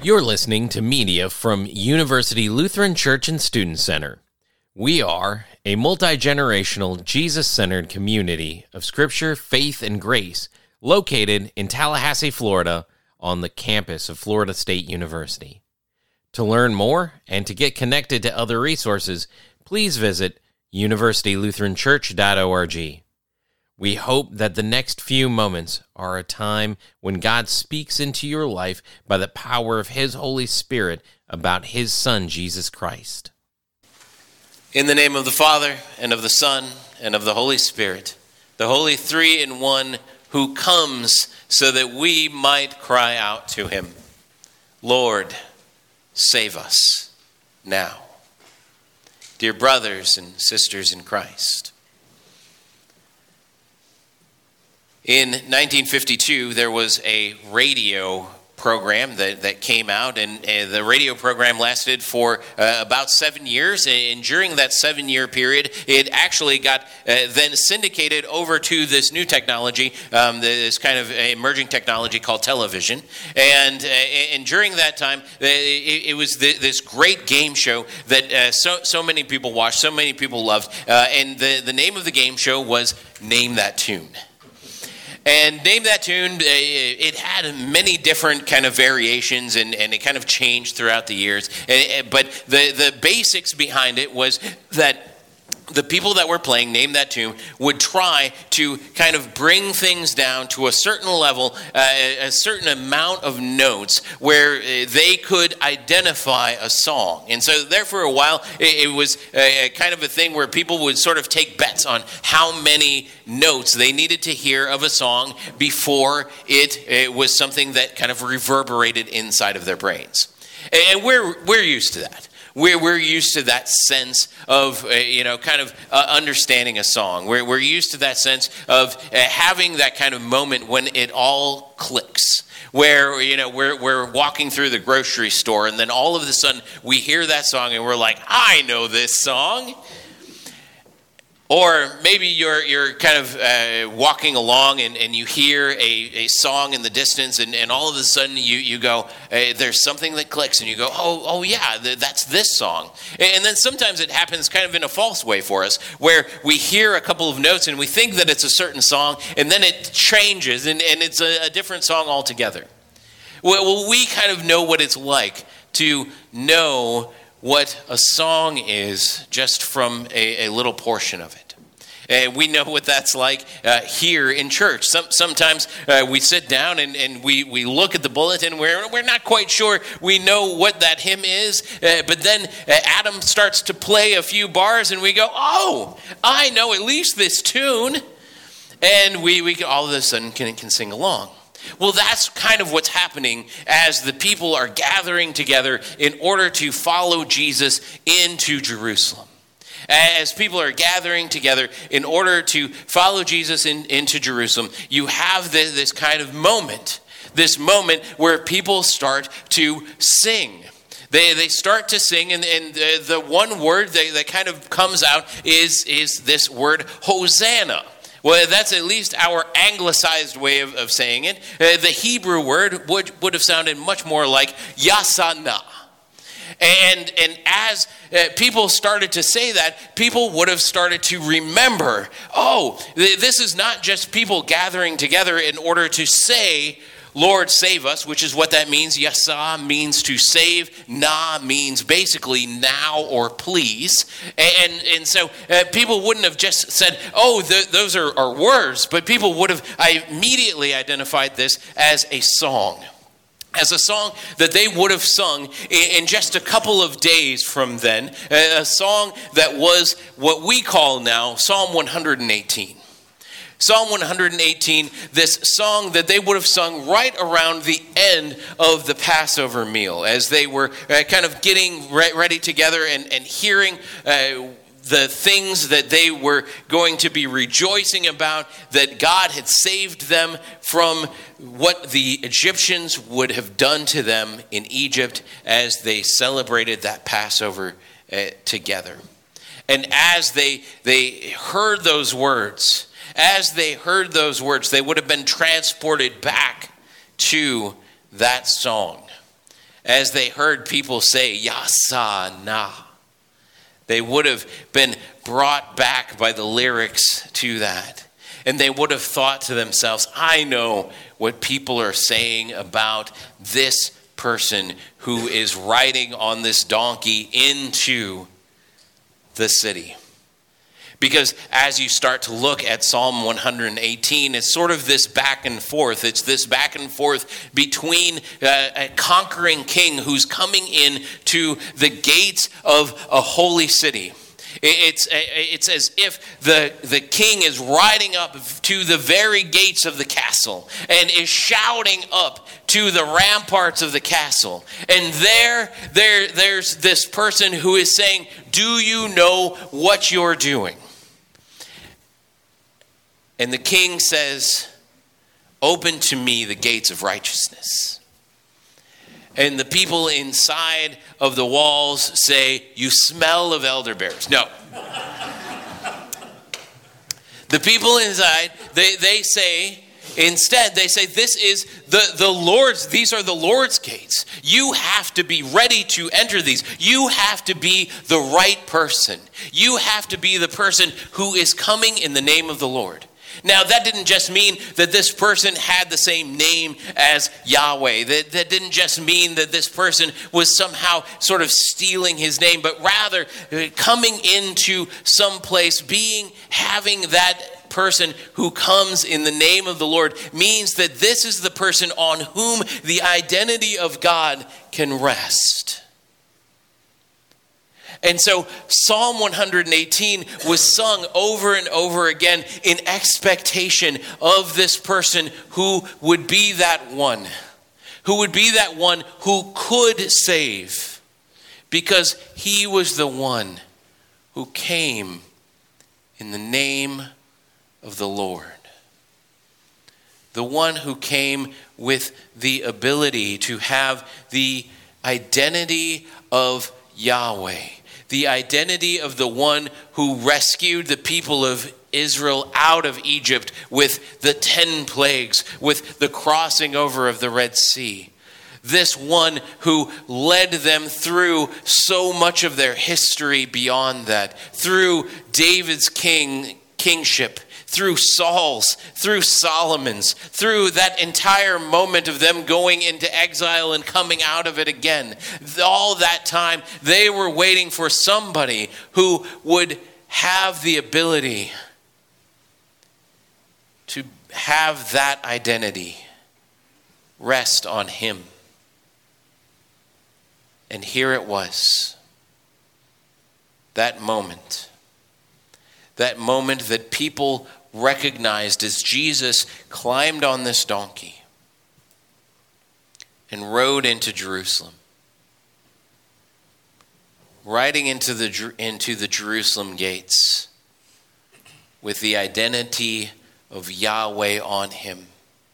You're listening to media from University Lutheran Church and Student Center. We are a multi-generational, Jesus-centered community of Scripture, faith, and grace located in Tallahassee, Florida, on the campus of Florida State University. To learn more and to get connected to other resources, please visit universitylutheranchurch.org. We hope that the next few moments are a time when God speaks into your life by the power of His Holy Spirit about His Son, Jesus Christ. In the name of the Father, and of the Son, and of the Holy Spirit, the Holy Three in One, who comes so that we might cry out to Him, Lord, save us now. Dear brothers and sisters in Christ, in 1952, there was a radio program that came out, and the radio program lasted for about 7 years, and during that 7-year period, it actually got then syndicated over to this new technology, this kind of emerging technology called television, and during that time, it was this great game show that so many people watched, so many people loved, and the name of the game show was Name That Tune. And Name That Tune, it had many different kind of variations, and it kind of changed throughout the years. But the basics behind it was that the people that were playing Name That Tune would try to kind of bring things down to a certain level, a certain amount of notes where they could identify a song. And so there for a while, it was a kind of a thing where people would sort of take bets on how many notes they needed to hear of a song before it was something that kind of reverberated inside of their brains. And we're used to that. We're used to that sense of, understanding a song. We're used to that sense of having that kind of moment when it all clicks. Where, we're walking through the grocery store, and then all of a sudden we hear that song and we're like, I know this song. Or maybe you're kind of walking along and you hear a song in the distance, and all of a sudden you go, there's something that clicks, and you go, oh yeah, that's this song. And then sometimes it happens kind of in a false way for us, where we hear a couple of notes and we think that it's a certain song, and then it changes and it's a different song altogether. Well, we kind of know what it's like to know what a song is just from a little portion of it. We know what that's like here in church. Sometimes we sit down and we look at the bulletin. We're not quite sure we know what that hymn is, but then Adam starts to play a few bars and we go, oh, I know at least this tune. And we all of a sudden can sing along. Well, that's kind of what's happening as the people are gathering together in order to follow Jesus into Jerusalem. As people are gathering together in order to follow Jesus into Jerusalem, you have this kind of moment, this moment where people start to sing. They start to sing, and the one word that kind of comes out is this word, Hosanna. Well, that's at least our anglicized way of saying it. The Hebrew word would have sounded much more like Yasana. And as people started to say that, people would have started to remember, oh, this is not just people gathering together in order to say, Lord, save us, which is what that means. Yasa means to save. Na means basically now or please. And so people wouldn't have just said, oh, those are words, but people would have immediately identified this as a song. As a song that they would have sung in just a couple of days from then. A song that was what we call now Psalm 118. Psalm 118, this song that they would have sung right around the end of the Passover meal as they were kind of getting ready together and hearing the things that they were going to be rejoicing about, that God had saved them from what the Egyptians would have done to them in Egypt as they celebrated that Passover together. And as they heard those words, they would have been transported back to that song. as they heard people say, Yasana, they would have been brought back by the lyrics to that. And they would have thought to themselves, I know what people are saying about this person who is riding on this donkey into the city. Because as you start to look at Psalm 118, it's sort of this back and forth. It's this back and forth between a conquering king who's coming in to the gates of a holy city. It's as if the king is riding up to the very gates of the castle and is shouting up to the ramparts of the castle. And there's this person who is saying, do you know what you're doing? And the king says, open to me the gates of righteousness. And the people inside of the walls say, you smell of elderberries. No. The people inside, they say, instead, they say, this is the Lord's, these are the Lord's gates. You have to be ready to enter these. You have to be the right person. You have to be the person who is coming in the name of the Lord. Now, that didn't just mean that this person had the same name as Yahweh. That didn't just mean that this person was somehow sort of stealing his name, but rather coming into some place, having that person who comes in the name of the Lord means that this is the person on whom the identity of God can rest. And so Psalm 118 was sung over and over again in expectation of this person who would be that one, who could save, because he was the one who came in the name of the Lord. The one who came with the ability to have the identity of Yahweh. The identity of the one who rescued the people of Israel out of Egypt with the 10 plagues, with the crossing over of the Red Sea. This one who led them through so much of their history beyond that, through David's kingship, through Saul's, through Solomon's, through that entire moment of them going into exile and coming out of it again. All that time, they were waiting for somebody who would have the ability to have that identity rest on him. And here it was, that moment that people recognized as Jesus climbed on this donkey and rode into Jerusalem, riding into the Jerusalem gates with the identity of Yahweh on him.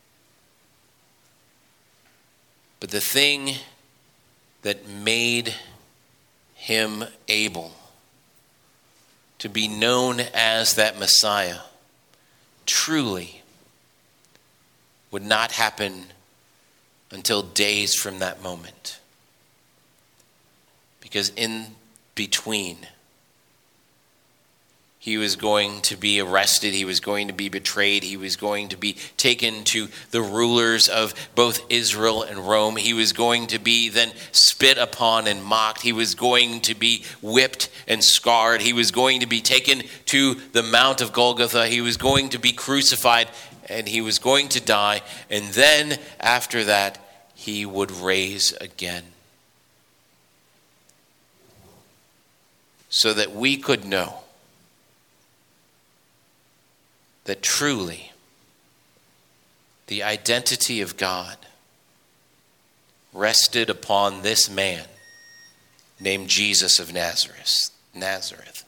But the thing that made him able to be known as that Messiah truly would not happen until days from that moment. Because in between, he was going to be arrested, he was going to be betrayed, he was going to be taken to the rulers of both Israel and Rome, he was going to be then spit upon and mocked, he was going to be whipped and scarred, he was going to be taken to the Mount of Golgotha, he was going to be crucified, and he was going to die, and then after that, he would rise again. So that we could know that truly the identity of God rested upon this man named Jesus of Nazareth.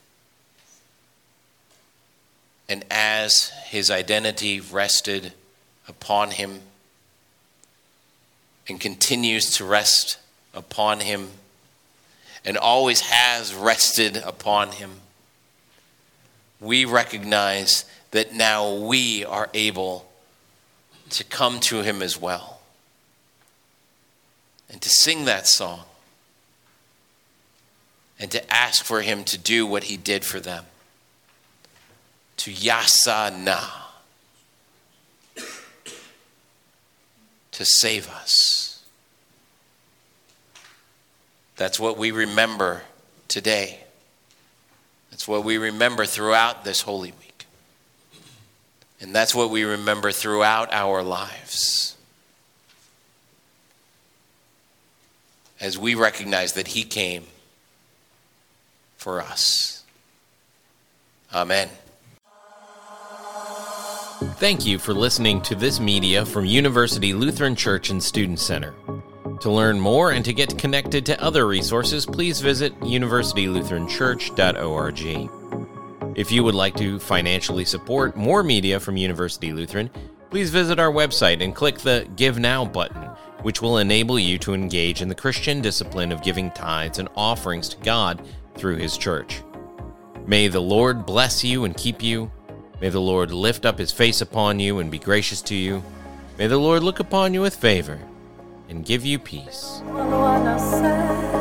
And as his identity rested upon him and continues to rest upon him and always has rested upon him, we recognize that now we are able to come to him as well. and to sing that song and to ask for him to do what he did for them. To yasana, to save us. That's what we remember today. That's what we remember throughout this Holy Week. And that's what we remember throughout our lives. As we recognize that he came for us. Amen. Thank you for listening to this media from University Lutheran Church and Student Center. To learn more and to get connected to other resources, please visit universitylutheranchurch.org. If you would like to financially support more media from University Lutheran, please visit our website and click the Give Now button, which will enable you to engage in the Christian discipline of giving tithes and offerings to God through his church. May the Lord bless you and keep you. May the Lord lift up his face upon you and be gracious to you. May the Lord look upon you with favor and give you peace.